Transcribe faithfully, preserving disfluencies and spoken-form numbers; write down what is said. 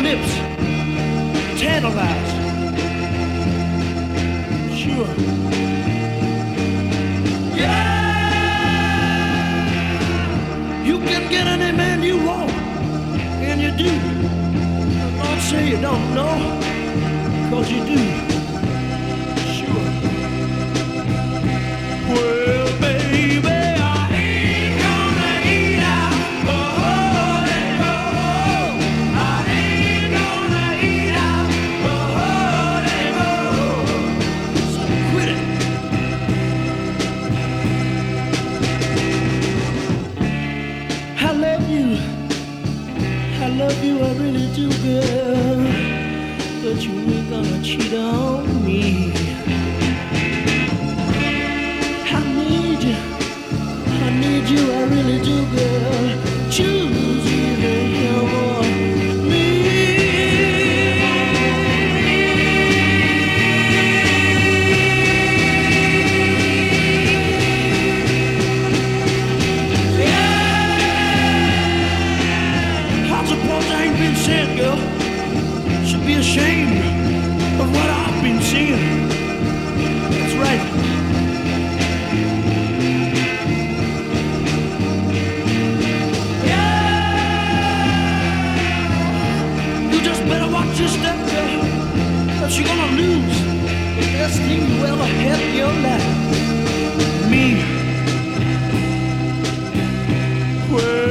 lips tantalize. Sure. Yeah! You can get any man you want, and you do. Don't say you don't know, 'cause you do. Sure. Well, baby, I ain't gonna eat out. Oh, oh, oh, oh. I ain't gonna eat out. Oh, oh, oh. So quit it. I love you. I love you, I really do, girl. But you ain't gonna cheat on me. I need you, I need you, I really do, girl. Choose either him or me. Yeah! I suppose I ain't been said, girl. Should be ashamed of what I've been seeing. That's right. You just better watch your step, girl, 'cause you're gonna lose the best thing you ever had in your life. Me. Well,